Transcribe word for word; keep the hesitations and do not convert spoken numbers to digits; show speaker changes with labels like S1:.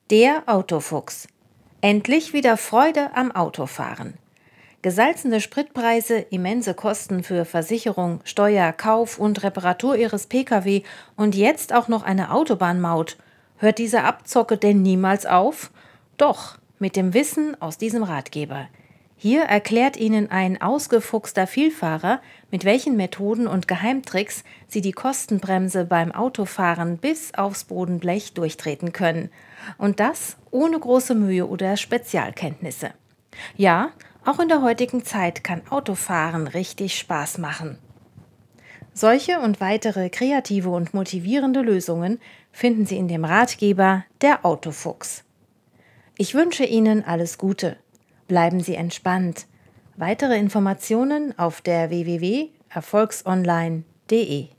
S1: Der Autofuchs. Endlich wieder Freude am Autofahren. Gesalzene Spritpreise, immense Kosten für Versicherung, Steuer, Kauf und Reparatur Ihres Pkw und jetzt auch noch eine Autobahnmaut. Hört diese Abzocke denn niemals auf? Doch, mit dem Wissen aus diesem Ratgeber. Hier erklärt Ihnen ein ausgefuchster Vielfahrer, mit welchen Methoden und Geheimtricks Sie die Kostenbremse beim Autofahren bis aufs Bodenblech durchtreten können. Und das ohne große Mühe oder Spezialkenntnisse. Ja, auch in der heutigen Zeit kann Autofahren richtig Spaß machen. Solche und weitere kreative und motivierende Lösungen finden Sie in dem Ratgeber Der Autofuchs. Ich wünsche Ihnen alles Gute. Bleiben Sie entspannt. Weitere Informationen auf der w w w punkt erfolgsonline punkt de.